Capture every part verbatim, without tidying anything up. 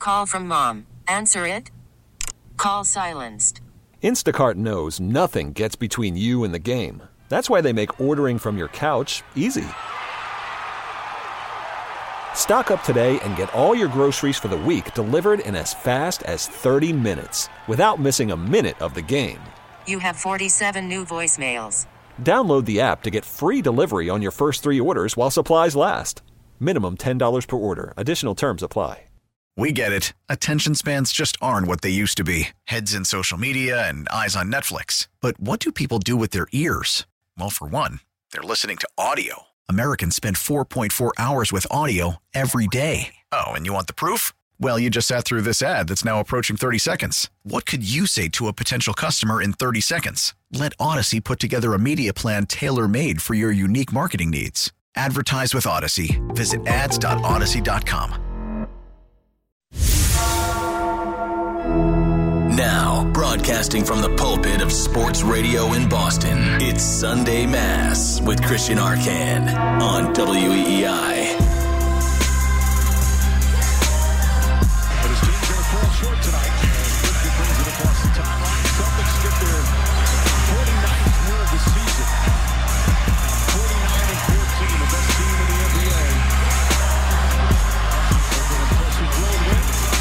Call from mom. Answer it. Call silenced. Instacart knows nothing gets between you and the game. That's why they make ordering from your couch easy. Stock up today and get all your groceries for the week delivered in as fast as thirty minutes without missing a minute of the game. You have forty-seven new voicemails. Download the app to get free delivery on your first three orders while supplies last. Minimum ten dollars per order. Additional terms apply. We get it. Attention spans just aren't what they used to be. Heads in social media and eyes on Netflix. But what do people do with their ears? Well, for one, they're listening to audio. Americans spend four point four hours with audio every day. Oh, and you want the proof? Well, you just sat through this ad that's now approaching thirty seconds. What could you say to a potential customer in thirty seconds? Let Odyssey put together a media plan tailor-made for your unique marketing needs. Advertise with Odyssey. Visit ads dot odyssey dot com. Now, broadcasting from the pulpit of sports radio in Boston, it's Sunday Mass with Christian Arcan on W E E I. But his team's going to fall short tonight. Christian brings it across the timeline. Celtics get their forty-ninth win of the season. forty-nine and fourteen, the best team in the N B A. An impressive road win.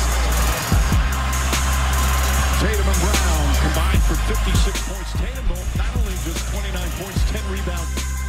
Tatum and Brown combined for fifty-six points. Tatum not only just twenty-nine points, ten rebounds.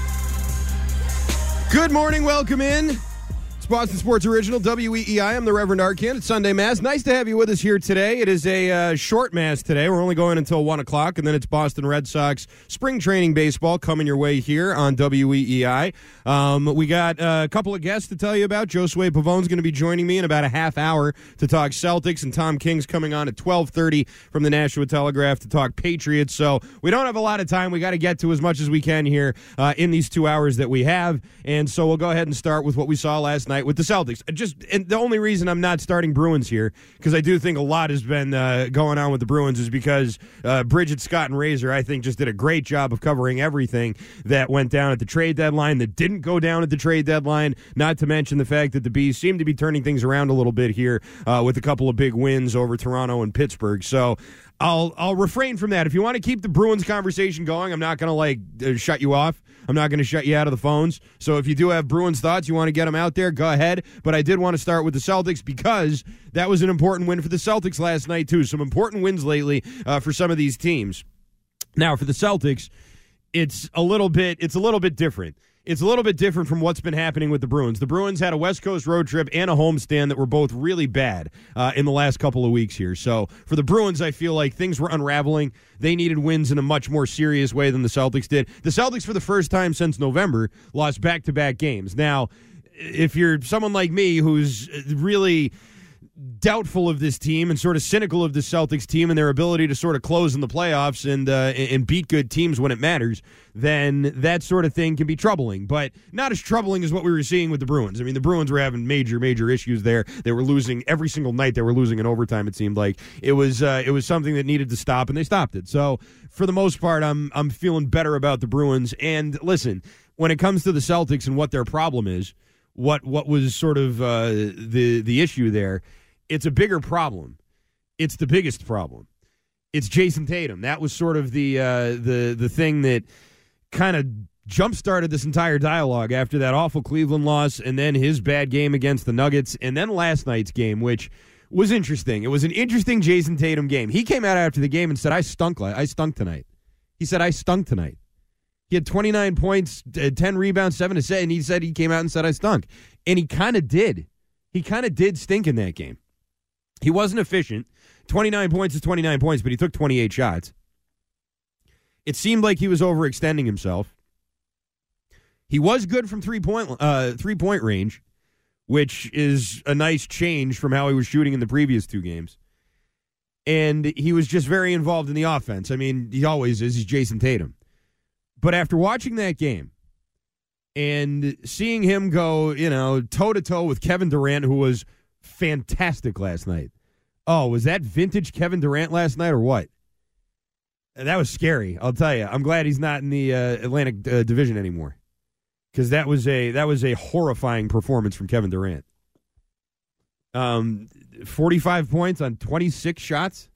Good morning. Welcome in. It's Boston Sports Original, W E E I. I'm the Reverend Arcan. It's Sunday Mass. Nice to have you with us here today. It is a uh, short Mass today. We're only going until one o'clock, and then it's Boston Red Sox spring training baseball coming your way here on W E E I. Um, we got uh, a couple of guests to tell you about. Josue Pavone's going to be joining me in about a half hour to talk Celtics, and Tom King's coming on at twelve thirty from the Nashua Telegraph to talk Patriots. So we don't have a lot of time. We got to get to as much as we can here uh, in these two hours that we have, and so we'll go ahead and start with what we saw last night with the Celtics. Just and the only reason I'm not starting Bruins here, because I do think a lot has been uh, going on with the Bruins, is because uh, Bridget, Scott, and Razor, I think, just did a great job of covering everything that went down at the trade deadline, that didn't go down at the trade deadline, not to mention the fact that the Bees seem to be turning things around a little bit here uh, with a couple of big wins over Toronto and Pittsburgh. So I'll I'll refrain from that. If you want to keep the Bruins conversation going, I'm not going to, like, uh, shut you off. I'm not going to shut you out of the phones. So if you do have Bruins thoughts, you want to get them out there, go ahead. But I did want to start with the Celtics because that was an important win for the Celtics last night, too. Some important wins lately uh, for some of these teams. Now, for the Celtics, it's a little bit it's a little bit different. It's a little bit different from what's been happening with the Bruins. The Bruins had a West Coast road trip and a homestand that were both really bad uh, in the last couple of weeks here. So for the Bruins, I feel like things were unraveling. They needed wins in a much more serious way than the Celtics did. The Celtics, for the first time since November, lost back-to-back games. Now, if you're someone like me who's really doubtful of this team and sort of cynical of the Celtics team and their ability to sort of close in the playoffs and uh, and beat good teams when it matters, then that sort of thing can be troubling. But not as troubling as what we were seeing with the Bruins. I mean, the Bruins were having major, major issues there. They were losing every single night. They were losing in overtime, it seemed like. It was uh, it was something that needed to stop, and they stopped it. So for the most part, I'm I'm feeling better about the Bruins. And listen, when it comes to the Celtics and what their problem is, what what was sort of uh, the the issue there, it's a bigger problem. It's the biggest problem. It's Jason Tatum. That was sort of the uh, the the thing that kind of jump-started this entire dialogue after that awful Cleveland loss and then his bad game against the Nuggets and then last night's game, which was interesting. It was an interesting Jason Tatum game. He came out after the game and said, I stunk, I stunk tonight. He said, I stunk tonight. He had twenty-nine points, ten rebounds, seven assists, and he said he came out and said, I stunk. And he kind of did. He kind of did stink in that game. He wasn't efficient. twenty-nine points is twenty-nine points, but he took twenty-eight shots. It seemed like he was overextending himself. He was good from three-point uh, three-point range, which is a nice change from how he was shooting in the previous two games. And he was just very involved in the offense. I mean, he always is. He's Jason Tatum. But after watching that game and seeing him go, you know, toe-to-toe with Kevin Durant, who was fantastic last night. Oh, was that vintage Kevin Durant last night or what? That was scary, I'll tell you. I'm glad he's not in the uh, Atlantic uh, Division anymore, because that was a that was a horrifying performance from Kevin Durant. Um, forty-five points on twenty-six shots.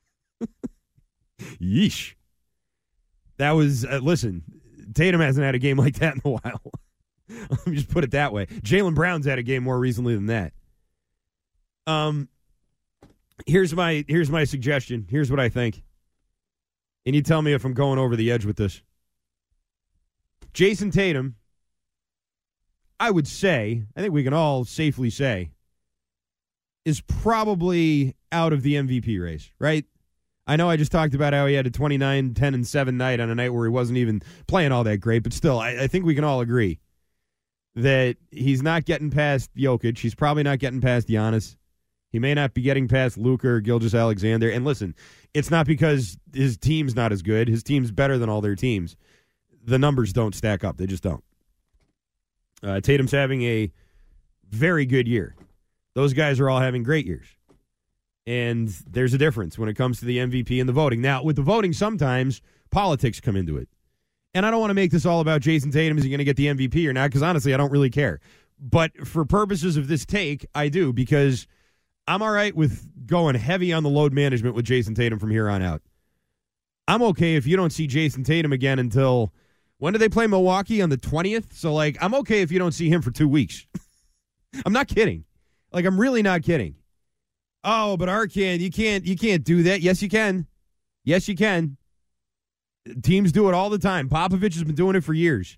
Yeesh. That was, uh, listen, Tatum hasn't had a game like that in a while. Let me just put it that way. Jaylen Brown's had a game more recently than that. Um, here's my here's my suggestion. Here's what I think. And you tell me if I'm going over the edge with this. Jason Tatum, I would say, I think we can all safely say, is probably out of the M V P race, right? I know I just talked about how he had a twenty-nine, ten, and seven night on a night where he wasn't even playing all that great, but still, I, I think we can all agree that he's not getting past Jokic. He's probably not getting past Giannis. He may not be getting past Luka or Gilgeous-Alexander. And listen, it's not because his team's not as good. His team's better than all their teams. The numbers don't stack up. They just don't. Uh, Tatum's having a very good year. Those guys are all having great years. And there's a difference when it comes to the M V P and the voting. Now, with the voting, sometimes politics come into it. And I don't want to make this all about Jason Tatum. Is he going to get the M V P or not? Because honestly, I don't really care. But for purposes of this take, I do, because I'm all right with going heavy on the load management with Jason Tatum from here on out. I'm okay if you don't see Jason Tatum again until, when do they play Milwaukee? On the twentieth? So, like, I'm okay if you don't see him for two weeks. I'm not kidding. Like, I'm really not kidding. Oh, but Arcand, you can't you can't do that. Yes, you can. Yes, you can. Teams do it all the time. Popovich has been doing it for years.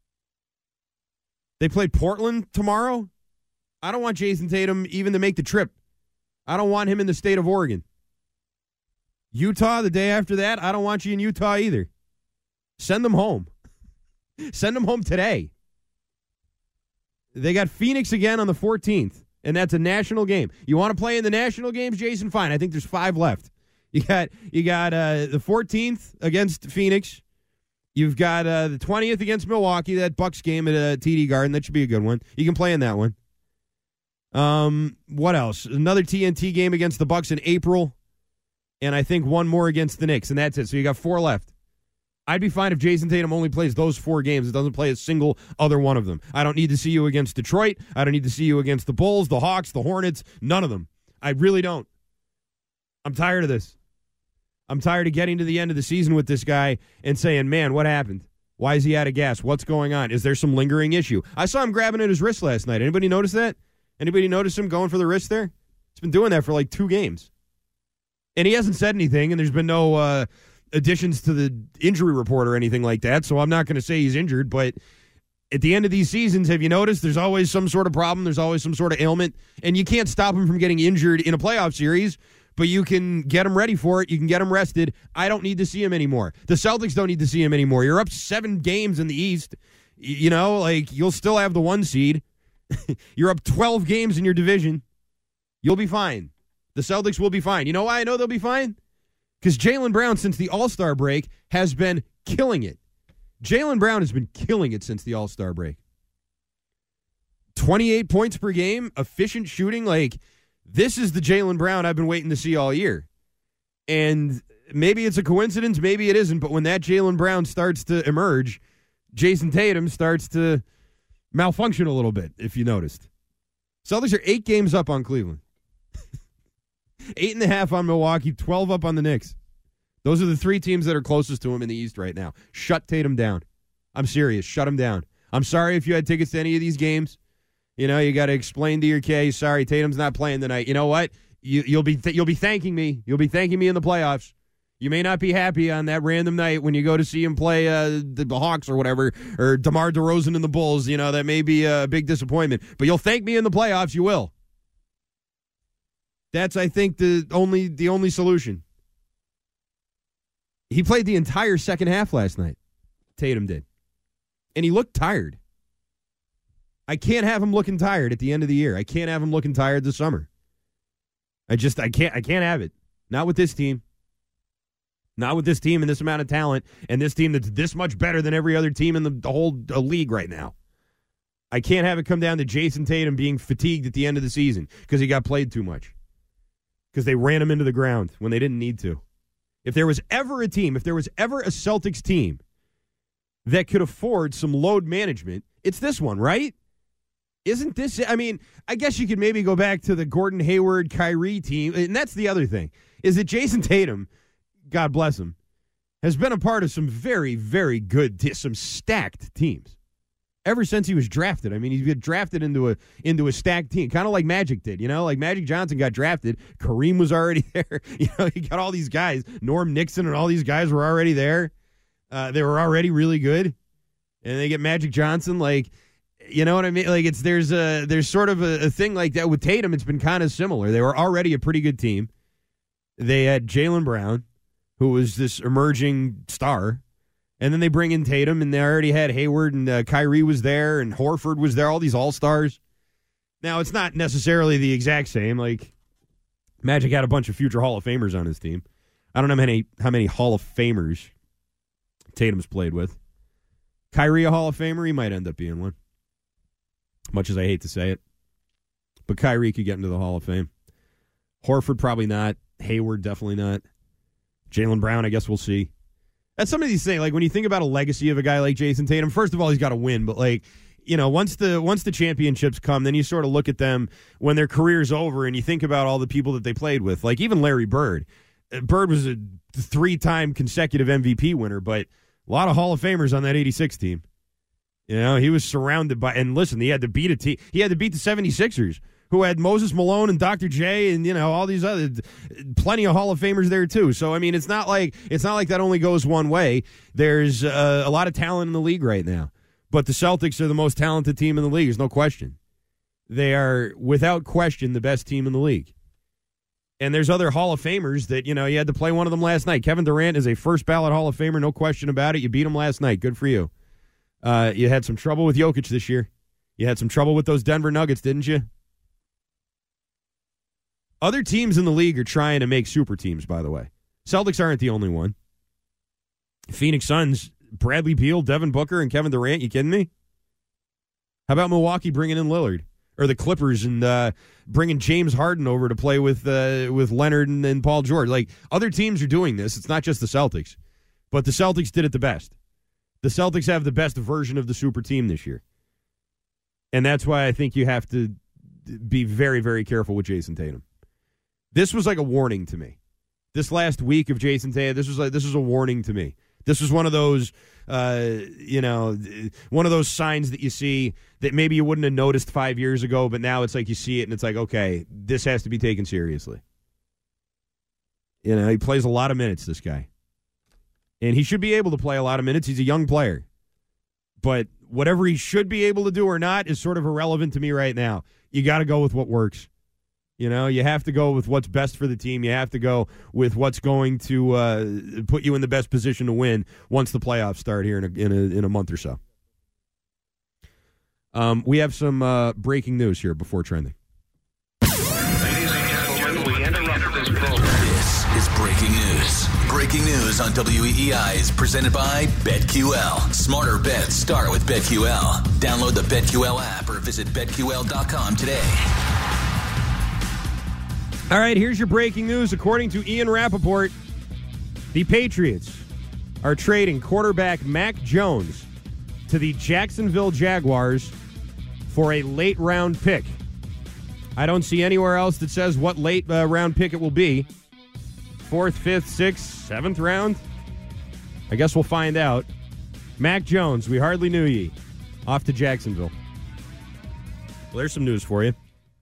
They play Portland tomorrow. I don't want Jason Tatum even to make the trip. I don't want him in the state of Oregon. Utah the day after that, I don't want you in Utah either. Send them home. Send them home today. They got Phoenix again on the fourteenth. And that's a national game. You want to play in the national games, Jason? Fine. I think there's five left. You got you got uh, the fourteenth against Phoenix. You've got uh, the twentieth against Milwaukee. That Bucks game at uh, T D Garden. That should be a good one. You can play in that one. Um, what else? Another T N T game against the Bucks in April, and I think one more against the Knicks, and that's it. So you got four left. I'd be fine if Jason Tatum only plays those four games. It doesn't play a single other one of them. I don't need to see you against Detroit. I don't need to see you against the Bulls, the Hawks, the Hornets. None of them. I really don't. I'm tired of this. I'm tired of getting to the end of the season with this guy and saying, man, what happened? Why is he out of gas? What's going on? Is there some lingering issue? I saw him grabbing at his wrist last night. Anybody notice that? Anybody notice him going for the wrist there? He's been doing that for like two games. And he hasn't said anything, and there's been no uh, additions to the injury report or anything like that, so I'm not going to say he's injured, but at the end of these seasons, have you noticed there's always some sort of problem, there's always some sort of ailment, and you can't stop him from getting injured in a playoff series, but you can get him ready for it, you can get him rested. I don't need to see him anymore. The Celtics don't need to see him anymore. You're up seven games in the East. You know, like, you'll still have the one seed. You're up twelve games in your division. You'll be fine. The Celtics will be fine. You know why I know they'll be fine? Because Jaylen Brown, since the All-Star break, has been killing it. Jaylen Brown has been killing it since the All-Star break. twenty-eight points per game, efficient shooting. Like, this is the Jaylen Brown I've been waiting to see all year. And maybe it's a coincidence, maybe it isn't, but when that Jaylen Brown starts to emerge, Jason Tatum starts to malfunction a little bit, if you noticed. Celtics are eight games up on Cleveland. Eight and a half on Milwaukee, twelve up on the Knicks. Those are the three teams that are closest to him in the East right now. Shut Tatum down. I'm serious. Shut him down. I'm sorry if you had tickets to any of these games. You know, you got to explain to your K, sorry, Tatum's not playing tonight. You know what? You, you'll be th- you'll be thanking me. You'll be thanking me in the playoffs. You may not be happy on that random night when you go to see him play uh, the Hawks or whatever, or DeMar DeRozan and the Bulls. You know, that may be a big disappointment. But you'll thank me in the playoffs. You will. That's, I think, the only the only solution. He played the entire second half last night. Tatum did. And he looked tired. I can't have him looking tired at the end of the year. I can't have him looking tired this summer. I just, I can't, I can't have it. Not with this team. Not with this team and this amount of talent and this team that's this much better than every other team in the, the whole uh, league right now. I can't have it come down to Jason Tatum being fatigued at the end of the season because he got played too much. Because they ran him into the ground when they didn't need to. If there was ever a team, if there was ever a Celtics team that could afford some load management, it's this one, right? Isn't this, I mean, I guess you could maybe go back to the Gordon Hayward, Kyrie team, and that's the other thing, is that Jason Tatum, God bless him, has been a part of some very, very good, te- some stacked teams. Ever since he was drafted. I mean, he's been drafted into a into a stacked team, kind of like Magic did, you know? Like Magic Johnson got drafted. Kareem was already there. You know, he got all these guys. Norm Nixon and all these guys were already there. Uh, they were already really good. And they get Magic Johnson, like, you know what I mean? Like, it's there's a there's sort of a, a thing like that with Tatum. It's been kind of similar. They were already a pretty good team. They had Jaylen Brown, who was this emerging star. And then they bring in Tatum, and they already had Hayward, and uh, Kyrie was there, and Horford was there, all these all-stars. Now, it's not necessarily the exact same. Like, Magic had a bunch of future Hall of Famers on his team. I don't know how many, how many Hall of Famers Tatum's played with. Kyrie, a Hall of Famer? He might end up being one. Much as I hate to say it. But Kyrie could get into the Hall of Fame. Horford, probably not. Hayward, definitely not. Jaylen Brown, I guess we'll see. That's some of these things, like when you think about a legacy of a guy like Jason Tatum, first of all, he's got to win, but like, you know, once the once the championships come, then you sort of look at them when their career's over and you think about all the people that they played with. Like even Larry Bird. Bird was a three-time consecutive M V P winner, but a lot of Hall of Famers on that eighty-six team. You know, he was surrounded by, and listen, he had to beat a team. He had to beat the seventy-sixers, who had Moses Malone and Doctor J and, you know, all these other, plenty of Hall of Famers there too. So, I mean, it's not like, it's not like that only goes one way. There's uh, a lot of talent in the league right now. But the Celtics are the most talented team in the league, there's no question. They are, without question, the best team in the league. And there's other Hall of Famers that, you know, you had to play one of them last night. Kevin Durant is a first ballot Hall of Famer, no question about it. You beat him last night. Good for you. Uh, you had some trouble with Jokic this year. You had some trouble with those Denver Nuggets, didn't you? Other teams in the league are trying to make super teams, by the way. Celtics aren't the only one. Phoenix Suns, Bradley Beal, Devin Booker, and Kevin Durant. You kidding me? How about Milwaukee bringing in Lillard? Or the Clippers and uh, bringing James Harden over to play with uh, with Leonard and, and Paul George. Like, other teams are doing this. It's not just the Celtics. But the Celtics did it the best. The Celtics have the best version of the super team this year. And that's why I think you have to be very, very careful with Jason Tatum. This was like a warning to me. This last week of Jason Tatum, this was like this was a warning to me. This was one of those, uh, you know, one of those signs that you see that maybe you wouldn't have noticed five years ago, but now it's like you see it and it's like, okay, this has to be taken seriously. You know, he plays a lot of minutes, this guy. And he should be able to play a lot of minutes. He's a young player. But whatever he should be able to do or not is sort of irrelevant to me right now. You got to go with what works. You know, you have to go with what's best for the team. You have to go with what's going to uh, put you in the best position to win once the playoffs start here in a, in a, in a month or so. Um, we have some uh, breaking news here before trending. Ladies and gentlemen, we interrupt this program. This is breaking news. Breaking news on W E E I is presented by BetQL. Smarter bets start with BetQL. Download the BetQL app or visit bet Q L dot com today. All right, here's your breaking news. According to Ian Rappaport, the Patriots are trading quarterback Mac Jones to the Jacksonville Jaguars for a late-round pick. I don't see anywhere else that says what late-round uh, pick it will be. Fourth, fifth, sixth, seventh round? I guess we'll find out. Mac Jones, we hardly knew ye. Off to Jacksonville. Well, there's some news for you.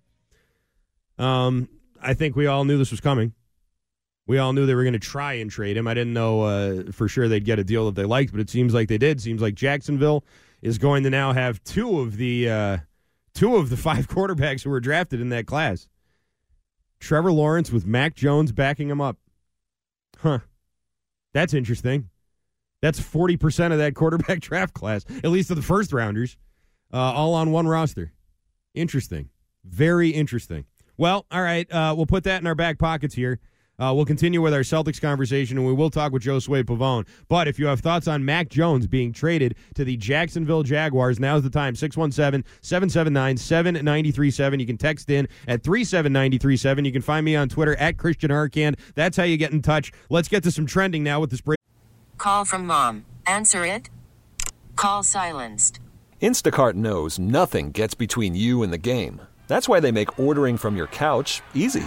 Um... I think we all knew this was coming. We all knew they were going to try and trade him. I didn't know uh, for sure they'd get a deal that they liked, but it seems like they did. Seems like Jacksonville is going to now have two of the uh, two of the five quarterbacks who were drafted in that class. Trevor Lawrence with Mac Jones backing him up. Huh. That's interesting. That's forty percent of that quarterback draft class, at least of the first rounders, uh, all on one roster. Interesting. Very interesting. Well, all right, uh, we'll put that in our back pockets here. Uh, we'll continue with our Celtics conversation, and we will talk with Josue Pavone. But if you have thoughts on Mac Jones being traded to the Jacksonville Jaguars, now's the time, six one seven, seven seven nine, seven nine three seven. You can text in at three seven nine three seven. You can find me on Twitter at Christian Arcand. That's how you get in touch. Let's get to some trending now with this break. Call from mom. Answer it. Call silenced. Instacart knows nothing gets between you and the game. That's why they make ordering from your couch easy.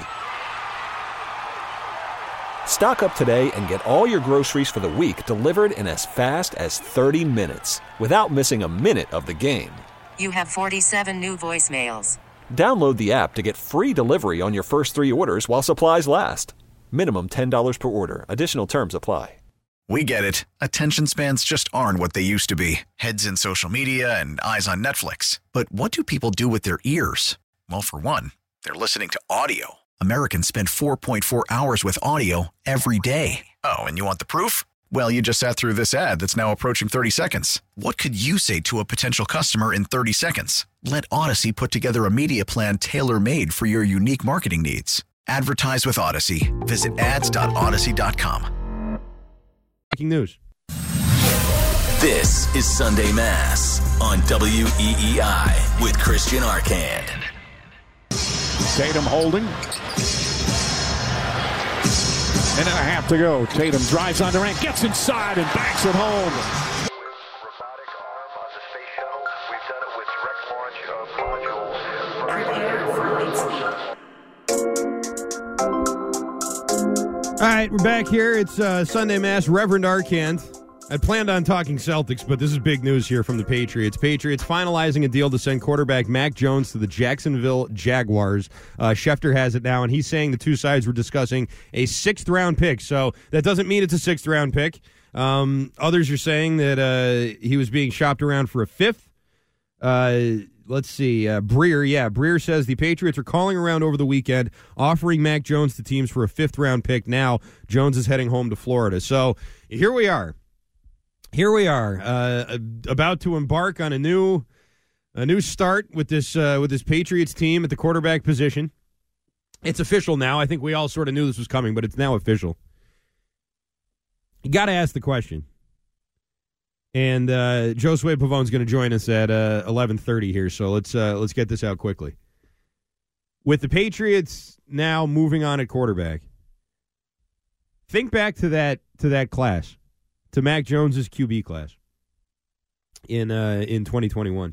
Stock up today and get all your groceries for the week delivered in as fast as thirty minutes without missing a minute of the game. You have forty-seven new voicemails. Download the app to get free delivery on your first three orders while supplies last. Minimum ten dollars per order. Additional terms apply. We get it. Attention spans just aren't what they used to be. Heads in social media and eyes on Netflix. But what do people do with their ears? Well, for one, they're listening to audio. Americans spend four point four hours with audio every day. Oh, and you want the proof? Well, you just sat through this ad that's now approaching thirty seconds. What could you say to a potential customer in thirty seconds? Let Odyssey put together a media plan tailor-made for your unique marketing needs. Advertise with Odyssey. Visit ads dot odyssey dot com. Breaking news. This is Sunday Mass on W E E I with Christian Arcand. Tatum holding. Minute and a half to go. Tatum drives on Durant, gets inside and banks it home. Robotic arm on the space shuttle. We've done it with Rex launch of modules. All right, we're back here. It's uh, Sunday Mass. Reverend Arcand. I planned on talking Celtics, but this is big news here from the Patriots. Patriots finalizing a deal to send quarterback Mac Jones to the Jacksonville Jaguars. Uh, Schefter has it now, and he's saying the two sides were discussing a sixth-round pick. So that doesn't mean it's a sixth-round pick. Um, others are saying that uh, he was being shopped around for a fifth. Uh, let's see. Uh, Breer, yeah, Breer says the Patriots are calling around over the weekend, offering Mac Jones to teams for a fifth-round pick. Now Jones is heading home to Florida. So here we are. Here we are, uh, about to embark on a new, a new start with this uh, with this Patriots team at the quarterback position. It's official now. I think we all sort of knew this was coming, but it's now official. You got to ask the question. And uh, Josue Pavone's going to join us at uh, eleven thirty here, so let's uh, let's get this out quickly. With the Patriots now moving on at quarterback, think back to that to that class. To Mac Jones's Q B class in uh, in twenty twenty-one.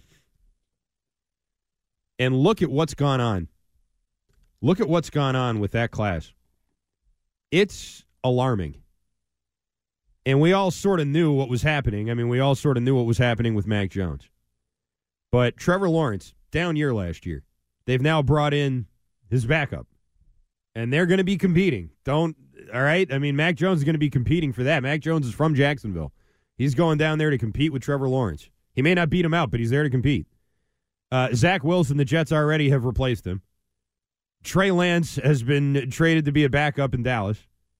And look at what's gone on. Look at what's gone on with that class. It's alarming. And we all sort of knew what was happening. I mean, we all sort of knew what was happening with Mac Jones. But Trevor Lawrence, down year last year. They've now brought in his backup. And they're going to be competing. Don't, all right? I mean, Mac Jones is going to be competing for that. Mac Jones is from Jacksonville. He's going down there to compete with Trevor Lawrence. He may not beat him out, but he's there to compete. Uh, Zach Wilson, the Jets already have replaced him. Trey Lance has been traded to be a backup in Dallas.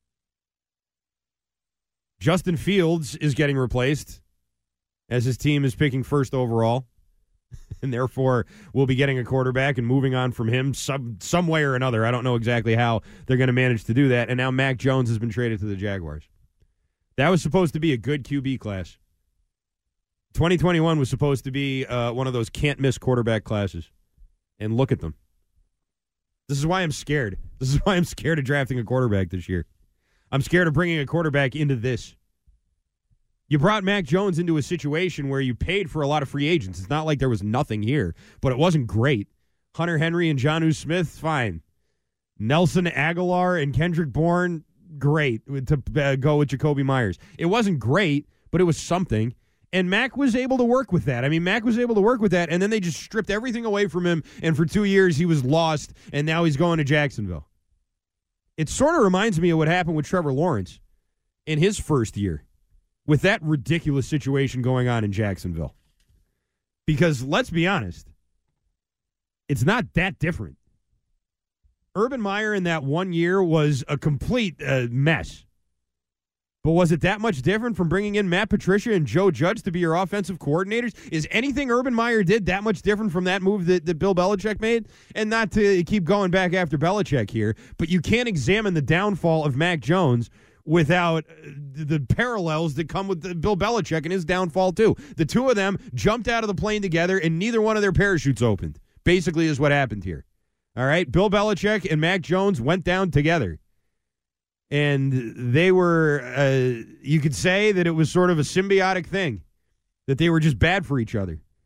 Justin Fields is getting replaced as his team is picking first overall. And therefore, we'll be getting a quarterback and moving on from him some, some way or another. I don't know exactly how they're going to manage to do that. And now Mac Jones has been traded to the Jaguars. That was supposed to be a good Q B class. twenty twenty-one was supposed to be uh, one of those can't-miss quarterback classes. And look at them. This is why I'm scared. This is why I'm scared of drafting a quarterback this year. I'm scared of bringing a quarterback into this. You brought Mac Jones into a situation where you paid for a lot of free agents. It's not like there was nothing here, but it wasn't great. Hunter Henry and Jonnu Smith, fine. Nelson Aguilar and Kendrick Bourne, great to uh, go with Jacoby Myers. It wasn't great, but it was something. And Mac was able to work with that. I mean, Mac was able to work with that, and then they just stripped everything away from him, and for two years he was lost, and now he's going to Jacksonville. It sort of reminds me of what happened with Trevor Lawrence in his first year, with that ridiculous situation going on in Jacksonville. Because let's be honest, it's not that different. Urban Meyer in that one year was a complete uh, mess. But was it that much different from bringing in Matt Patricia and Joe Judge to be your offensive coordinators? Is anything Urban Meyer did that much different from that move that, that Bill Belichick made? And not to keep going back after Belichick here, but you can't examine the downfall of Mac Jones without the parallels that come with the Bill Belichick and his downfall, too. The two of them jumped out of the plane together, and neither one of their parachutes opened, basically is what happened here. All right? Bill Belichick and Mac Jones went down together. And they were, uh, you could say that it was sort of a symbiotic thing, that they were just bad for each other.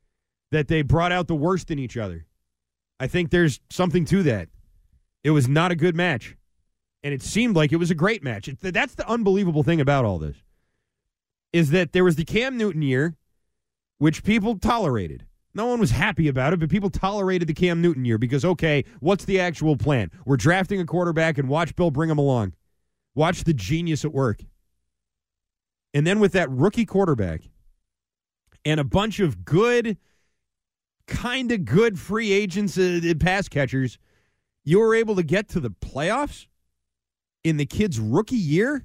that they brought out the worst in each other. I think there's something to that. It was not a good match, and it seemed like it was a great match. It, that's the unbelievable thing about all this, is that there was the Cam Newton year, which people tolerated. No one was happy about it, but people tolerated the Cam Newton year because, okay, what's the actual plan? We're drafting a quarterback, and watch Bill bring him along. Watch the genius at work. And then with that rookie quarterback and a bunch of good, kind of good free agents and uh, pass catchers, you were able to get to the playoffs in the kid's rookie year?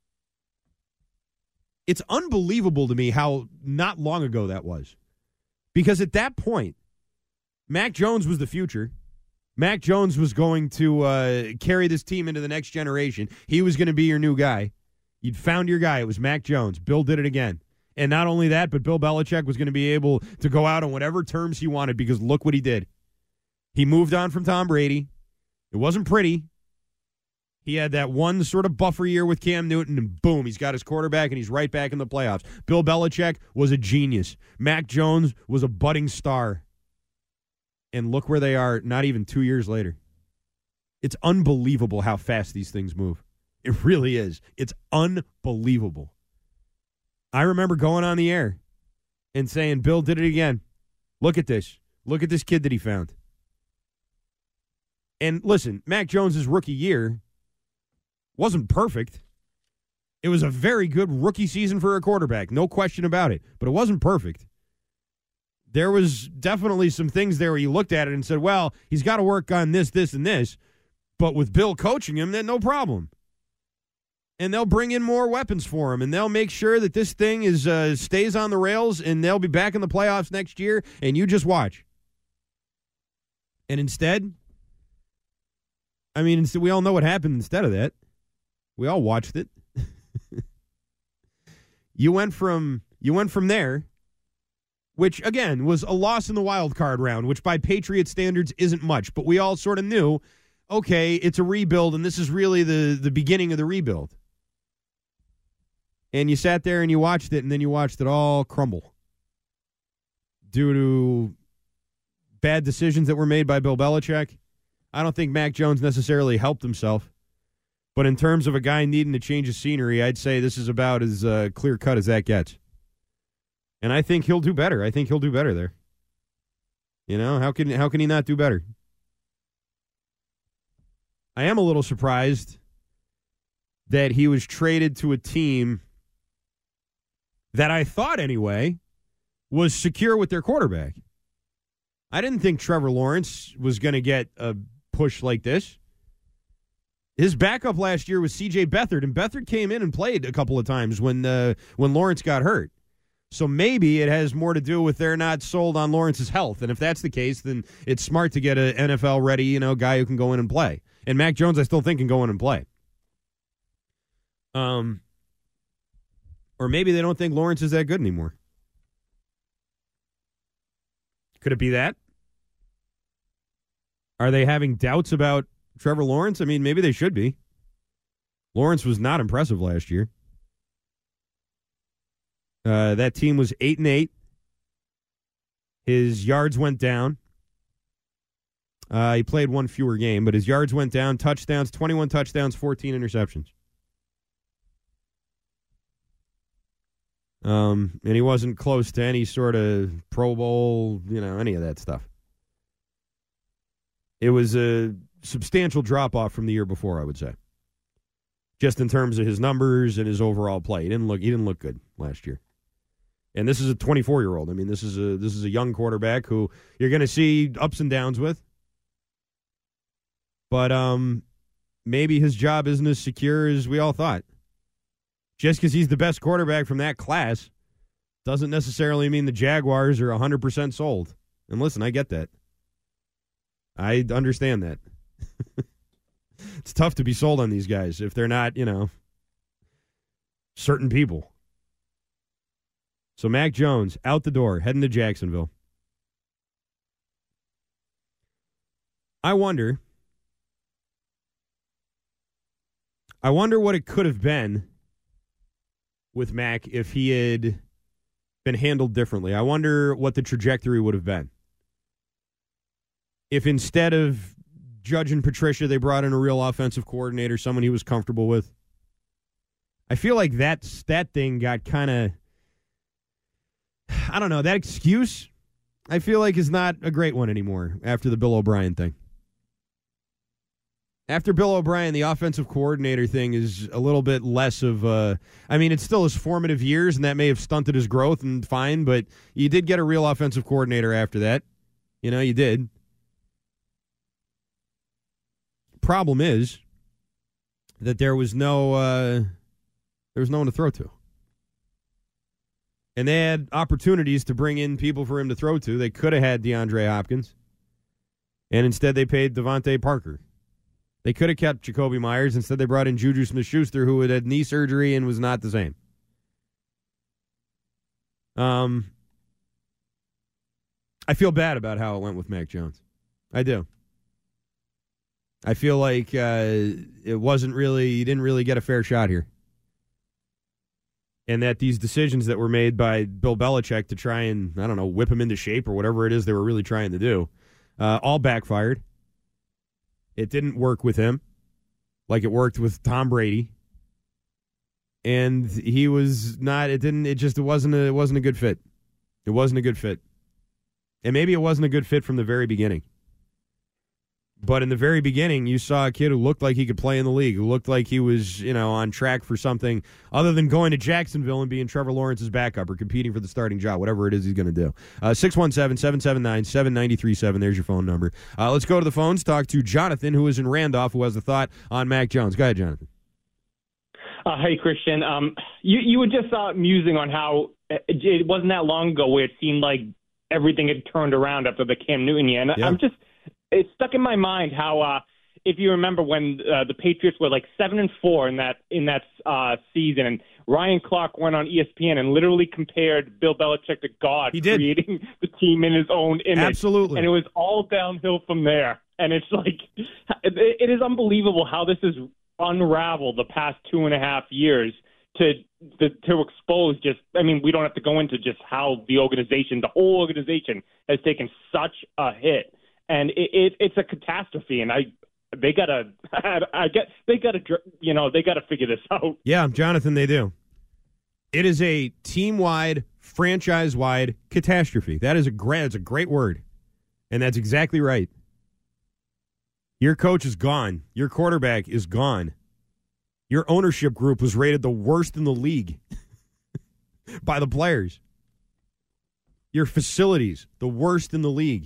It's unbelievable to me how not long ago that was. Because at that point, Mac Jones was the future. Mac Jones was going to uh, carry this team into the next generation. He was going to be your new guy. You'd found your guy. It was Mac Jones. Bill did it again. And not only that, but Bill Belichick was going to be able to go out on whatever terms he wanted because look what he did. He moved on from Tom Brady. It wasn't pretty. He had that one sort of buffer year with Cam Newton, and boom, he's got his quarterback, and he's right back in the playoffs. Bill Belichick was a genius. Mac Jones was a budding star. And look where they are not even two years later. It's unbelievable how fast these things move. It really is. It's unbelievable. I remember going on the air and saying, Bill did it again. Look at this. Look at this kid that he found. And listen, Mac Jones' rookie year wasn't perfect. It was a very good rookie season for a quarterback, no question about it, but it wasn't perfect. There was definitely some things there where you looked at it and said, well, he's got to work on this, this, and this, but with Bill coaching him, then no problem. And they'll bring in more weapons for him, and they'll make sure that this thing is uh, stays on the rails, and they'll be back in the playoffs next year, and you just watch. And instead, I mean, we all know what happened instead of that. We all watched it. you went from you went from there, which, again, was a loss in the wild card round, which by Patriot standards isn't much, but we all sort of knew, okay, it's a rebuild, and this is really the, the beginning of the rebuild. And you sat there and you watched it, and then you watched it all crumble due to bad decisions that were made by Bill Belichick. I don't think Mac Jones necessarily helped himself. But in terms of a guy needing to change his scenery, I'd say this is about as uh, clear-cut as that gets. And I think he'll do better. I think he'll do better there. You know, how can how can he not do better? I am a little surprised that he was traded to a team that I thought, anyway, was secure with their quarterback. I didn't think Trevor Lawrence was going to get a push like this. His backup last year was C J Beathard, and Beathard came in and played a couple of times when uh, when Lawrence got hurt. So maybe it has more to do with they're not sold on Lawrence's health. And if that's the case, then it's smart to get an N F L-ready, you know, guy who can go in and play. And Mac Jones, I still think, can go in and play. Um, or maybe they don't think Lawrence is that good anymore. Could it be that? Are they having doubts about Trevor Lawrence? I mean, maybe they should be. Lawrence was not impressive last year. Uh, that team was eight and eight. His yards went down. Uh, he played one fewer game, but his yards went down. Touchdowns, twenty-one touchdowns, fourteen interceptions. Um, and he wasn't close to any sort of Pro Bowl, you know, any of that stuff. It was a substantial drop-off from the year before, I would say. Just in terms of his numbers and his overall play. He didn't look he didn't look good last year. And this is a twenty-four-year-old. I mean, this is a this is a young quarterback who you're going to see ups and downs with. But um, maybe his job isn't as secure as we all thought. Just because he's the best quarterback from that class doesn't necessarily mean the Jaguars are one hundred percent sold. And listen, I get that. I understand that. It's tough to be sold on these guys if they're not, you know, certain people. So Mac Jones, out the door, heading to Jacksonville. I wonder, I wonder what it could have been with Mac if he had been handled differently. I wonder what the trajectory would have been. If instead of Judge and Patricia, they brought in a real offensive coordinator, someone he was comfortable with. I feel like that's, that thing got kind of, I don't know, that excuse, I feel like is not a great one anymore after the Bill O'Brien thing. After Bill O'Brien, the offensive coordinator thing is a little bit less of a, I mean, it's still his formative years, and that may have stunted his growth, and fine, but you did get a real offensive coordinator after that. You know, you did. Problem is that there was no, uh, there was no one to throw to. And they had opportunities to bring in people for him to throw to. They could have had DeAndre Hopkins, and instead they paid Devontae Parker. They could have kept Jacoby Myers. Instead, they brought in Juju Smith-Schuster, who had had knee surgery and was not the same. Um, I feel bad about how it went with Mac Jones. I do. I feel like uh, it wasn't really, you didn't really get a fair shot here. And that these decisions that were made by Bill Belichick to try and, I don't know, whip him into shape or whatever it is they were really trying to do, uh, all backfired. It didn't work with him like it worked with Tom Brady. And he was not, it didn't, it just, it wasn't a, it wasn't a good fit. It wasn't a good fit. And maybe it wasn't a good fit from the very beginning. But in the very beginning, you saw a kid who looked like he could play in the league, who looked like he was, you know, on track for something other than going to Jacksonville and being Trevor Lawrence's backup or competing for the starting job, whatever it is he's going to do. Uh, six one seven, seven seven nine, seven nine three seven, there's your phone number. Uh, let's go to the phones, talk to Jonathan, who is in Randolph, who has a thought on Mac Jones. Go ahead, Jonathan. Uh, hey, Christian. Um, you, you were just uh, musing on how it, it wasn't that long ago where it seemed like everything had turned around after the Cam Newton year. And yeah. I'm just... It's stuck in my mind how, uh, if you remember when uh, the Patriots were like seven and four in that in that uh, season, and Ryan Clark went on E S P N and literally compared Bill Belichick to God, he did. creating the team in his own image. Absolutely, and it was all downhill from there. And it's like it, it is unbelievable how this has unraveled the past two and a half years to to, to expose just. I mean, we don't have to go into just how the organization, the whole organization, has taken such a hit. And it, it, it's a catastrophe, and I they gotta I get they gotta you know they gotta figure this out. Yeah, Jonathan, they do. It is a team-wide, franchise-wide catastrophe. That is a great that's a great word, and that's exactly right. Your coach is gone. Your quarterback is gone. Your ownership group was rated the worst in the league by the players. Your facilities, the worst in the league.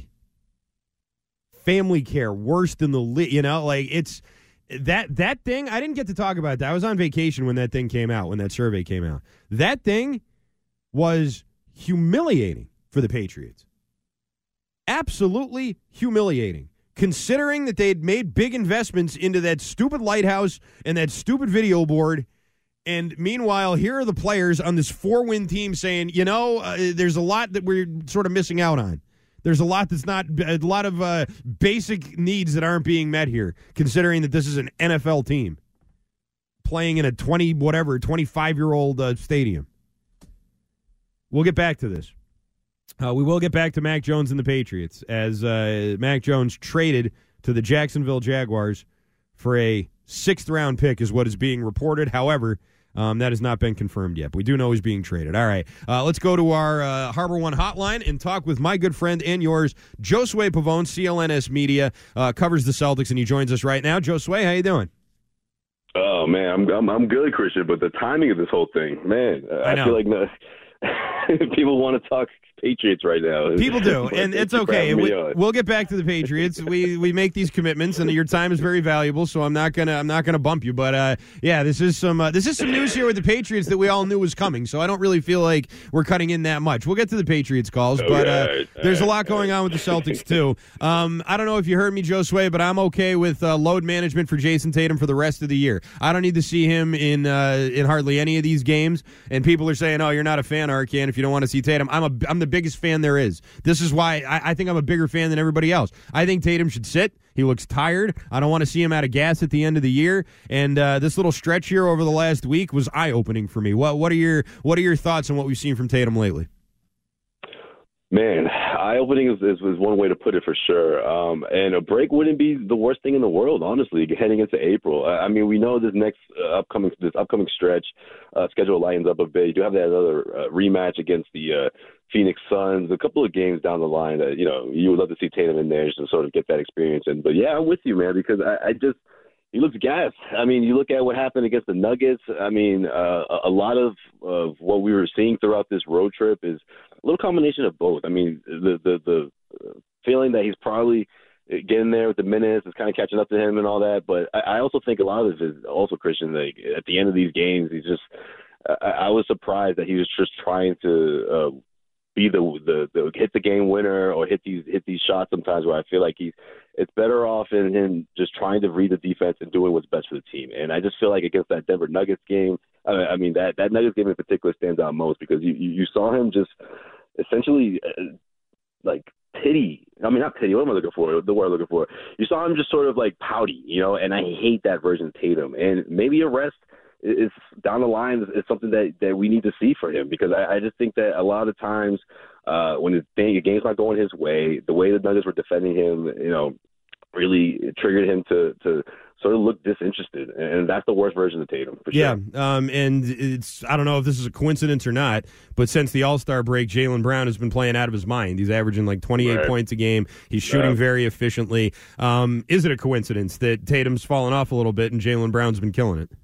Family care, worst in the league. You know, like it's that that thing. I didn't get to talk about that. I was on vacation when that thing came out, when that survey came out. That thing was humiliating for the Patriots. Absolutely humiliating, considering that they had made big investments into that stupid lighthouse and that stupid video board. And meanwhile, here are the players on this four-win team saying, you know, uh, there's a lot that we're sort of missing out on. There's a lot that's not a lot of uh, basic needs that aren't being met here, considering that this is an N F L team playing in a twenty whatever twenty-five year old uh, stadium. We'll get back to this. Uh, we will get back to Mac Jones and the Patriots as uh, Mac Jones traded to the Jacksonville Jaguars for a sixth round pick, is what is being reported. However, Um, that has not been confirmed yet, but we do know he's being traded. All right, uh, let's go to our uh, Harbor One hotline and talk with my good friend and yours, Josue Pavone, C L N S Media, uh, covers the Celtics, and he joins us right now. Josue, how you doing? Oh, man, I'm, I'm I'm good, Christian, but the timing of this whole thing, man, I, I feel like the, people want to talk Patriots right now. People do, and it's okay. We, we'll get back to the Patriots. we we make these commitments, and your time is very valuable. So I'm not gonna I'm not gonna bump you. But uh, yeah, this is some uh, this is some news here with the Patriots that we all knew was coming. So I don't really feel like we're cutting in that much. We'll get to the Patriots calls, okay, but uh, right, there's right, a lot going right. on with the Celtics too. Um, I don't know if you heard me, Josue, but I'm okay with uh, load management for Jason Tatum for the rest of the year. I don't need to see him in uh, in hardly any of these games. And people are saying, "Oh, you're not a fan, Arcan, if you don't want to see Tatum." I'm a I'm the biggest fan there is. This is why I, I think I'm a bigger fan than everybody else. I think Tatum should sit. He looks tired. I don't want to see him out of gas at the end of the year. And uh, this little stretch here over the last week was eye-opening for me. What what are your what are your thoughts on what we've seen from Tatum lately? Man, eye-opening is, is, is one way to put it for sure. Um, and a break wouldn't be the worst thing in the world, honestly, heading into April. I, I mean, we know this next uh, upcoming this upcoming stretch uh, schedule lightens up a bit. You do have that other uh, rematch against the uh, Phoenix Suns, a couple of games down the line that, you know, you would love to see Tatum in there just to sort of get that experience in. But, yeah, I'm with you, man, because I, I just – he looks gassed. I mean, you look at what happened against the Nuggets. I mean, uh, a lot of, of what we were seeing throughout this road trip is a little combination of both. I mean, the the, the feeling that he's probably getting there with the minutes is kind of catching up to him and all that. But I, I also think a lot of it is also, Christian, like at the end of these games, he's just – I was surprised that he was just trying to uh, – be the, the the hit the game winner or hit these hit these shots sometimes where I feel like he's it's better off in him just trying to read the defense and doing what's best for the team. And I just feel like against that Denver Nuggets game, I, I mean that that Nuggets game in particular stands out most because you you, you saw him just essentially uh, like pity. I mean not pity. What am I looking for? The word I'm looking for. You saw him just sort of like pouty, you know. And I hate that version of Tatum. And maybe a rest is down the line is something that, that we need to see for him because I, I just think that a lot of times uh, when his thing, a game's not going his way, the way the Nuggets were defending him, you know, really triggered him to, to sort of look disinterested, and that's the worst version of Tatum for yeah, sure. Yeah, um, and it's I don't know if this is a coincidence or not, but since the All-Star break, Jaylen Brown has been playing out of his mind. He's averaging like twenty-eight right. points a game. He's shooting yeah. very efficiently. Um, is it a coincidence that Tatum's fallen off a little bit and Jaylen Brown's been killing it?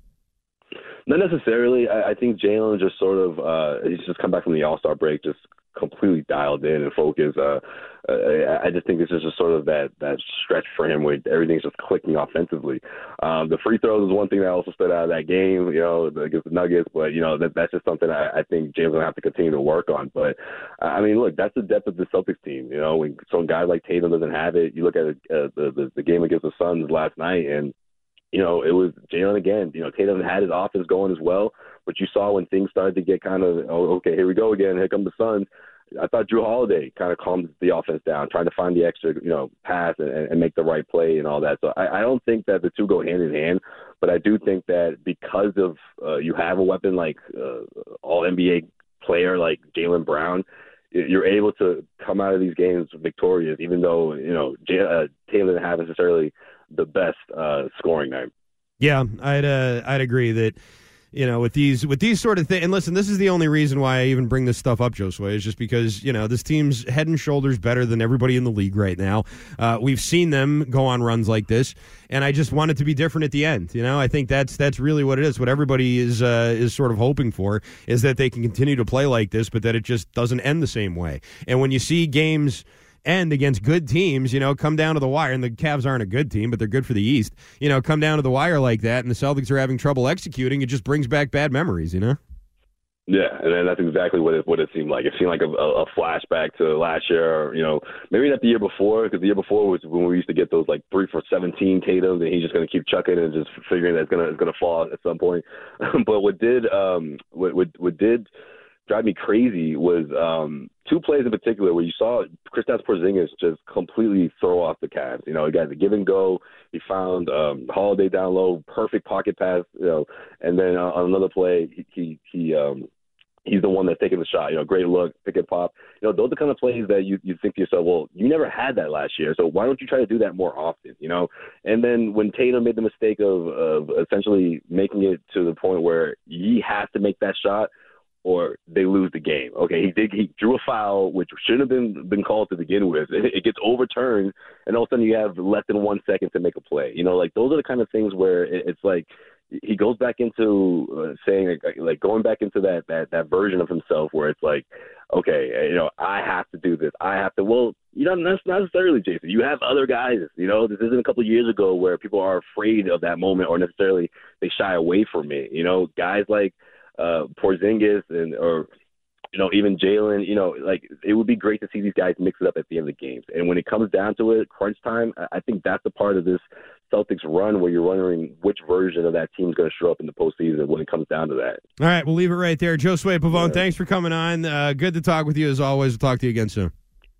Not necessarily. I, I think Jaylen just sort of uh, he's just come back from the All-Star break, just completely dialed in and focused. Uh, uh, I just think this is just sort of that that stretch for him where everything's just clicking offensively. Um, the free throws is one thing that also stood out of that game, you know, against the Nuggets. But you know that that's just something I, I think Jaylen's gonna have to continue to work on. But I mean, look, that's the depth of the Celtics team. You know, when some guy like Tatum doesn't have it, you look at uh, the, the the game against the Suns last night and. You know, it was Jaylen again. You know, Tatum had his offense going as well, but you saw when things started to get kind of, oh, okay, here we go again. Here come the Suns. I thought Drew Holiday kind of calmed the offense down, trying to find the extra, you know, pass and, and make the right play and all that. So I, I don't think that the two go hand in hand, but I do think that because of uh, you have a weapon like uh, all N B A player like Jaylen Brown, you're able to come out of these games victorious, even though, you know, J- uh, Tatum didn't have necessarily the best uh, scoring night. Yeah, I'd uh, I'd agree that, you know, with these with these sort of things, and listen, this is the only reason why I even bring this stuff up, Josue, is just because, you know, this team's head and shoulders better than everybody in the league right now. Uh, we've seen them go on runs like this, and I just want it to be different at the end. You know, I think that's that's really what it is. What everybody is uh, is sort of hoping for is that they can continue to play like this, but that it just doesn't end the same way. And when you see games end against good teams, you know, come down to the wire, and the Cavs aren't a good team, but they're good for the East, you know, come down to the wire like that, and the Celtics are having trouble executing, it just brings back bad memories, you know? Yeah, and that's exactly what it what it seemed like. It seemed like a, a flashback to last year, or, you know, maybe not the year before, because the year before was when we used to get those like three for seventeen Tatum, and he's just going to keep chucking and just figuring that it's going to it's going to fall at some point. But what did um what what, what did drive me crazy was um, two plays in particular where you saw Kristaps Porzingis just completely throw off the Cavs. You know, he got the give and go. He found um, Holiday down low, perfect pocket pass. You know, and then uh, on another play, he he, he um, he's the one that's taking the shot. You know, great look, pick and pop. You know, those are the kind of plays that you you think to yourself, well, you never had that last year, so why don't you try to do that more often? You know, and then when Tatum made the mistake of of essentially making it to the point where he has to make that shot, or they lose the game. Okay, he did. He drew a foul, which shouldn't have been been called to begin with. It, it gets overturned, and all of a sudden you have less than one second to make a play. You know, like those are the kind of things where it, it's like he goes back into uh, saying, like, like going back into that, that that version of himself where it's like, okay, you know, I have to do this. I have to. Well, you know, that's not necessarily, Jason. You have other guys. You know, this isn't a couple of years ago where people are afraid of that moment or necessarily they shy away from it. You know, guys like uh, Porzingis and or you know even Jaylen. You know, like it would be great to see these guys mix it up at the end of the games. And when it comes down to it, crunch time, I think that's the part of this Celtics run where you're wondering which version of that team is going to show up in the postseason when it comes down to that. All right, we'll leave it right there. Josue Pavone, yeah. Thanks for coming on. Uh, good to talk with you as always. We'll talk to you again soon.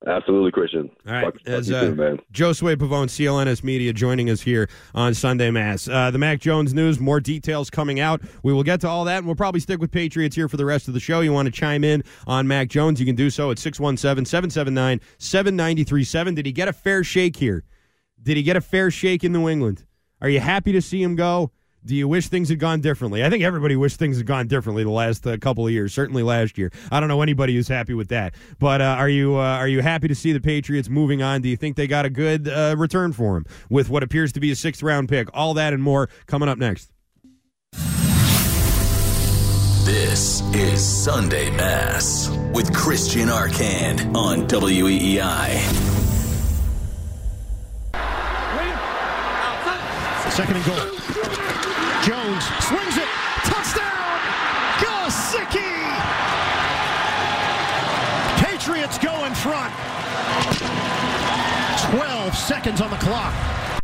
Absolutely, Christian. All right. Fuck, As, fuck you uh, too, man. Josue Pavone, C L N S Media, joining us here on Sunday Mass. Uh, the Mac Jones news, more details coming out. We will get to all that, and we'll probably stick with Patriots here for the rest of the show. You want to chime in on Mac Jones, you can do so at six one seven, seven seven nine, seven nine three seven. Did he get a fair shake here? Did he get a fair shake in New England? Are you happy to see him go? Do you wish things had gone differently? I think everybody wished things had gone differently the last uh, couple of years, certainly last year. I don't know anybody who's happy with that. But uh, are you uh, are you happy to see the Patriots moving on? Do you think they got a good uh, return for him with what appears to be a sixth-round pick? All that and more coming up next. This is Sunday Mass with Christian Arcand on W E E I. Second and goal. Jones swings it. Touchdown! Gesicki! Patriots go in front. twelve seconds on the clock.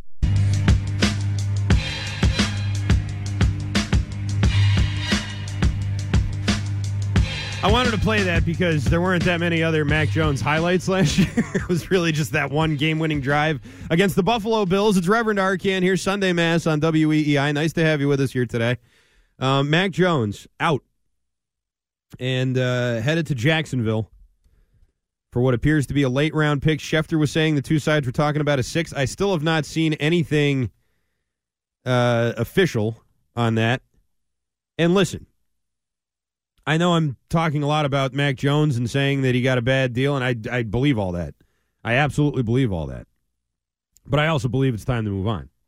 I wanted to play that because there weren't that many other Mac Jones highlights last year. It was really just that one game-winning drive against the Buffalo Bills. It's Reverend Arcand here, Sunday Mass on W E E I. Nice to have you with us here today. Um, Mac Jones out and uh, headed to Jacksonville for what appears to be a late-round pick. Schefter was saying the two sides were talking about a six. I still have not seen anything uh, official on that. And listen, I know I'm talking a lot about Mac Jones and saying that he got a bad deal, and I, I believe all that. I absolutely believe all that. But I also believe it's time to move on.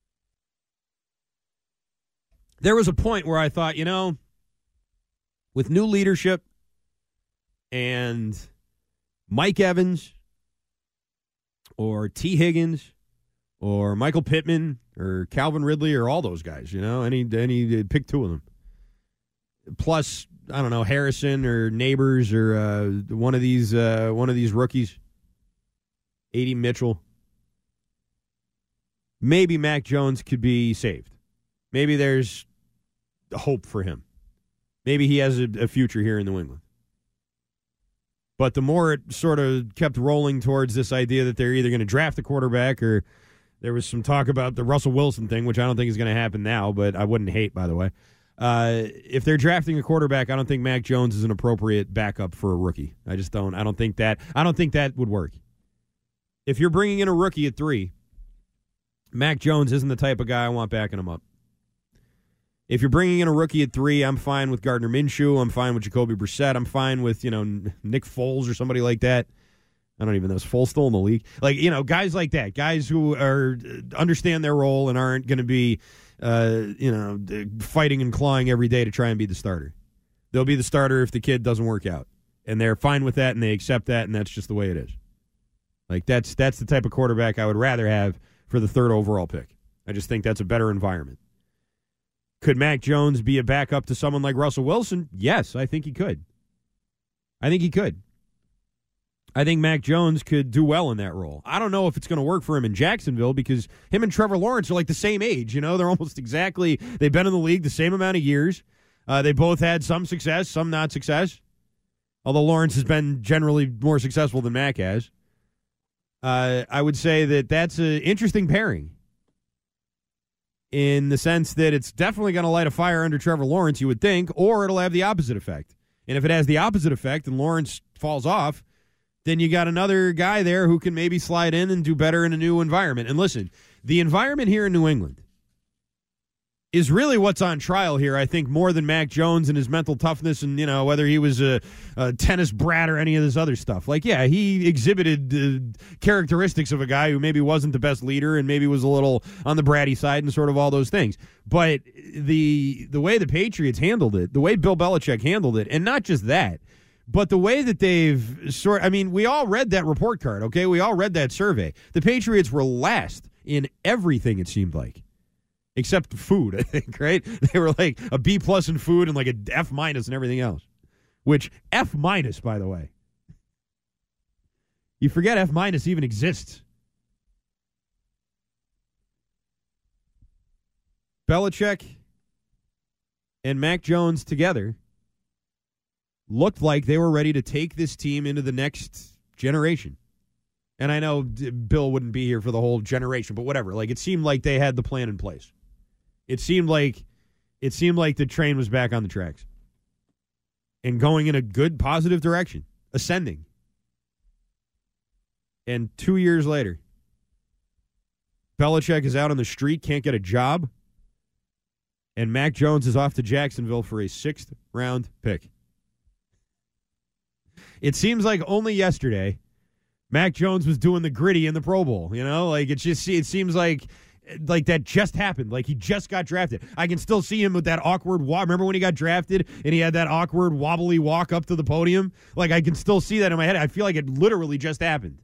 There was a point where I thought, you know, with new leadership and Mike Evans or T. Higgins or Michael Pittman or Calvin Ridley or all those guys, you know, any, any pick two of them. Plus, I don't know, Harrison or Neighbors or uh, one of these uh, one of these rookies, A D Mitchell. Maybe Mac Jones could be saved. Maybe there's hope for him. Maybe he has a, a future here in New England. But the more it sort of kept rolling towards this idea that they're either going to draft a quarterback, or there was some talk about the Russell Wilson thing, which I don't think is going to happen now, but I wouldn't hate, by the way. Uh, if they're drafting a quarterback, I don't think Mac Jones is an appropriate backup for a rookie. I just don't. I don't think that. I don't think that would work. If you're bringing in a rookie at three, Mac Jones isn't the type of guy I want backing him up. If you're bringing in a rookie at three, I'm fine with Gardner Minshew. I'm fine with Jacoby Brissett. I'm fine with, you know, Nick Foles or somebody like that. I don't even know. Is Foles still in the league? Like, you know, guys like that. Guys who are understand their role and aren't going to be, uh, you know, fighting and clawing every day to try and be the starter. They'll be the starter if the kid doesn't work out. And they're fine with that, and they accept that, and that's just the way it is. Like, that's that's the type of quarterback I would rather have for the third overall pick. I just think that's a better environment. Could Mac Jones be a backup to someone like Russell Wilson? Yes, I think he could. I think he could. I think Mac Jones could do well in that role. I don't know if it's going to work for him in Jacksonville because him and Trevor Lawrence are like the same age. You know, they're almost exactly, they've been in the league the same amount of years. Uh, they both had some success, some not success. Although Lawrence has been generally more successful than Mac has. Uh, I would say that that's an interesting pairing in the sense that it's definitely going to light a fire under Trevor Lawrence, you would think, or it'll have the opposite effect. And if it has the opposite effect and Lawrence falls off, then you got another guy there who can maybe slide in and do better in a new environment. And listen, the environment here in New England is really what's on trial here, I think, more than Mac Jones and his mental toughness and, you know, whether he was a, a tennis brat or any of this other stuff. Like, yeah, he exhibited uh, characteristics of a guy who maybe wasn't the best leader and maybe was a little on the bratty side and sort of all those things. But the the way the Patriots handled it, the way Bill Belichick handled it, and not just that, but the way that they've sort I mean, we all read that report card, okay? We all read that survey. The Patriots were last in everything, it seemed like. Except food, I think, right? They were like a B plus in food and like a F minus and everything else. Which, F minus, by the way. You forget F minus even exists. Belichick and Mac Jones together looked like they were ready to take this team into the next generation. And I know Bill wouldn't be here for the whole generation, but whatever. Like, it seemed like they had the plan in place. It seemed like it seemed like the train was back on the tracks and going in a good, positive direction, ascending. And two years later, Belichick is out on the street, can't get a job, and Mac Jones is off to Jacksonville for a sixth-round pick. It seems like only yesterday Mac Jones was doing the gritty in the Pro Bowl, you know? Like, it just it seems like like that just happened. Like, he just got drafted. I can still see him with that awkward walk. Remember when he got drafted and he had that awkward, wobbly walk up to the podium? Like, I can still see that in my head. I feel like it literally just happened.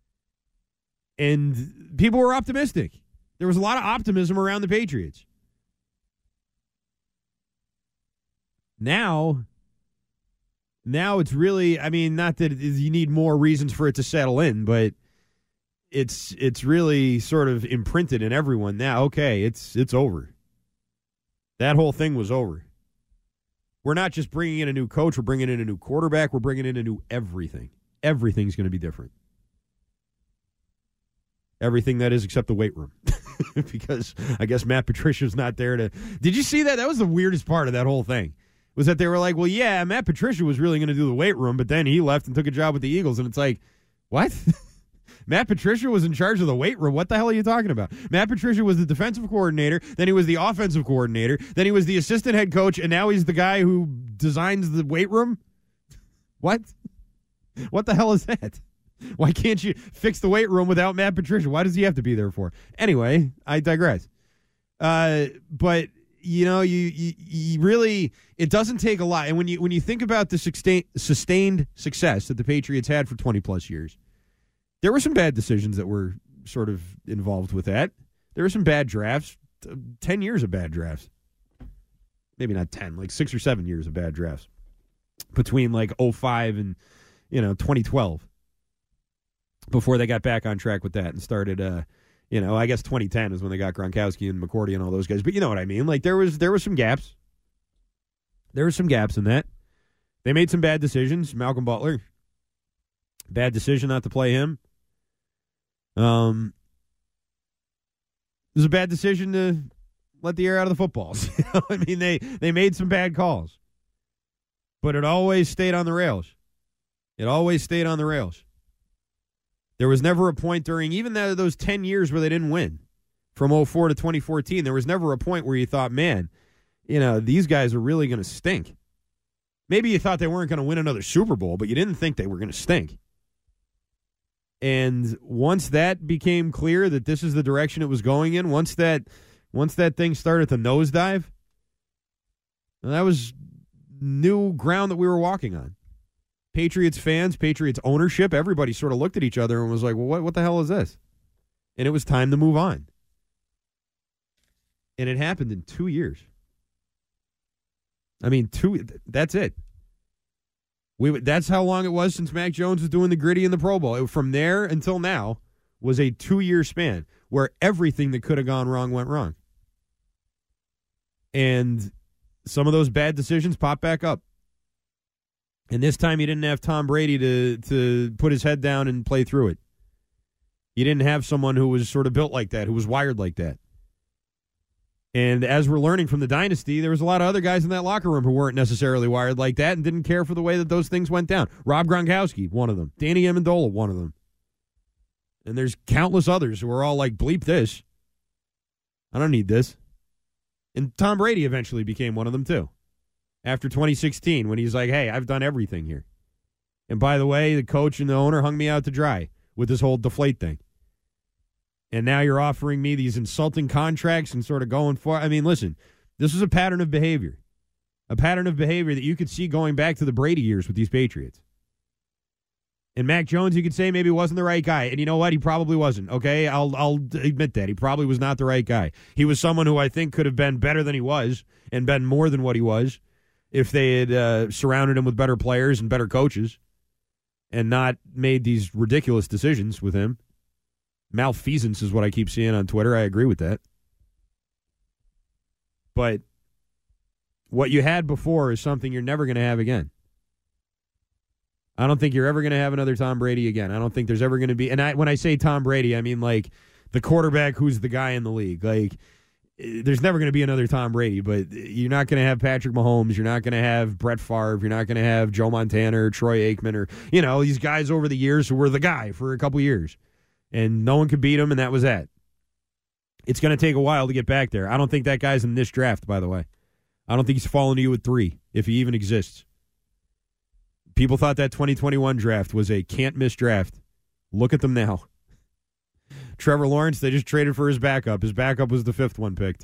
And people were optimistic. There was a lot of optimism around the Patriots. Now, now it's really, I mean, not that you need more reasons for it to settle in, but it's it's really sort of imprinted in everyone now. Okay, it's it's over. That whole thing was over. We're not just bringing in a new coach, we're bringing in a new quarterback, we're bringing in a new everything. Everything's going to be different. Everything that is except the weight room. Because I guess Matt Patricia's not there to... Did you see that? That was the weirdest part of that whole thing. Was that they were like, well, yeah, Matt Patricia was really going to do the weight room, but then he left and took a job with the Eagles. And it's like, what? Matt Patricia was in charge of the weight room? What the hell are you talking about? Matt Patricia was the defensive coordinator, then he was the offensive coordinator, then he was the assistant head coach, and now he's the guy who designs the weight room? What? What the hell is that? Why can't you fix the weight room without Matt Patricia? Why does he have to be there for? Anyway, I digress. Uh, but, you know, you, you you really, it doesn't take a lot. And when you when you think about the sustain, sustained success that the Patriots had for twenty-plus years, there were some bad decisions that were sort of involved with that. There were some bad drafts, ten years of bad drafts. Maybe not ten, like six or seven years of bad drafts between like oh five and, you know, twenty twelve. Before they got back on track with that and started, uh, you know, I guess twenty ten is when they got Gronkowski and McCourty and all those guys. But you know what I mean? Like, there was there was some gaps. There were some gaps in that. They made some bad decisions. Malcolm Butler, bad decision not to play him. Um, it was a bad decision to let the air out of the footballs. You know? I mean, they, they made some bad calls. But it always stayed on the rails. It always stayed on the rails. There was never a point during even the, those ten years where they didn't win, from oh four to twenty fourteen, there was never a point where you thought, man, you know, these guys are really going to stink. Maybe you thought they weren't going to win another Super Bowl, but you didn't think they were going to stink. And once that became clear that this is the direction it was going in, once that once that thing started to nosedive, that was new ground that we were walking on. Patriots fans, Patriots ownership, everybody sort of looked at each other and was like, well, what, what the hell is this? And it was time to move on. And it happened in two years. I mean, two. That's it. We That's how long it was since Mac Jones was doing the gritty in the Pro Bowl. It, from there until now was a two-year span where everything that could have gone wrong went wrong. And some of those bad decisions popped back up. And this time he didn't have Tom Brady to to put his head down and play through it. He didn't have someone who was sort of built like that, who was wired like that. And as we're learning from the dynasty, there was a lot of other guys in that locker room who weren't necessarily wired like that and didn't care for the way that those things went down. Rob Gronkowski, one of them. Danny Amendola, one of them. And there's countless others who are all like, bleep this. I don't need this. And Tom Brady eventually became one of them too. After twenty sixteen, when he's like, hey, I've done everything here. And by the way, the coach and the owner hung me out to dry with this whole deflate thing. And now you're offering me these insulting contracts and sort of going for I mean, listen, this is a pattern of behavior. A pattern of behavior that you could see going back to the Brady years with these Patriots. And Mac Jones, you could say maybe wasn't the right guy. And you know what? He probably wasn't. Okay, I'll I'll admit that. He probably was not the right guy. He was someone who I think could have been better than he was and been more than what he was if they had uh, surrounded him with better players and better coaches and not made these ridiculous decisions with him. Malfeasance is what I keep seeing on Twitter. I agree with that. But what you had before is something you're never going to have again. I don't think you're ever going to have another Tom Brady again. I don't think there's ever going to be. And I, when I say Tom Brady, I mean like the quarterback who's the guy in the league. Like, there's never going to be another Tom Brady, but you're not going to have Patrick Mahomes. You're not going to have Brett Favre. You're not going to have Joe Montana or Troy Aikman or, you know, these guys over the years who were the guy for a couple years. And no one could beat him, and that was that. It's going to take a while to get back there. I don't think that guy's in this draft, by the way. I don't think he's falling to you at three, if he even exists. People thought that twenty twenty-one draft was a can't-miss draft. Look at them now. Trevor Lawrence, they just traded for his backup. His backup was the fifth one picked.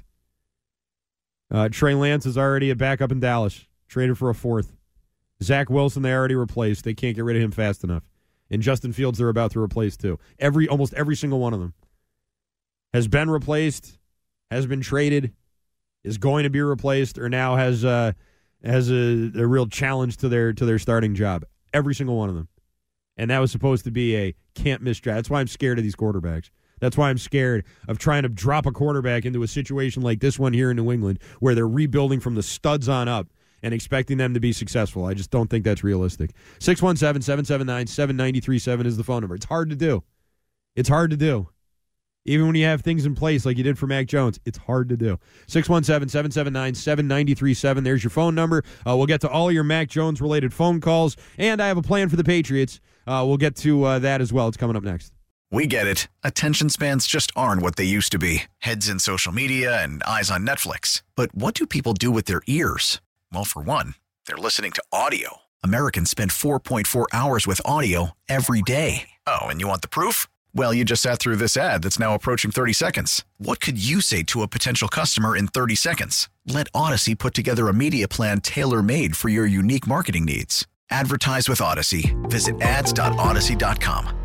Uh, Trey Lance is already a backup in Dallas. Traded for a fourth. Zach Wilson, they already replaced. They can't get rid of him fast enough. And Justin Fields, they're about to replace too. Every Almost every single one of them has been replaced, has been traded, is going to be replaced, or now has uh, has a, a real challenge to their to their starting job. Every single one of them. And that was supposed to be a can't-miss draft. That's why I'm scared of these quarterbacks. That's why I'm scared of trying to drop a quarterback into a situation like this one here in New England where they're rebuilding from the studs on up and expecting them to be successful. I just don't think that's realistic. six one seven, seven seven nine, seven nine three seven is the phone number. It's hard to do. It's hard to do. Even when you have things in place like you did for Mac Jones, it's hard to do. six one seven, seven seven nine, seven nine three seven. There's your phone number. Uh, we'll get to all your Mac Jones-related phone calls, and I have a plan for the Patriots. Uh, we'll get to uh, that as well. It's coming up next. We get it. Attention spans just aren't what they used to be. Heads in social media and eyes on Netflix. But what do people do with their ears? Well, for one, they're listening to audio. Americans spend four point four hours with audio every day. Oh, and you want the proof? Well, you just sat through this ad that's now approaching thirty seconds. What could you say to a potential customer in thirty seconds? Let Odyssey put together a media plan tailor-made for your unique marketing needs. Advertise with Odyssey. Visit ads dot odyssey dot com.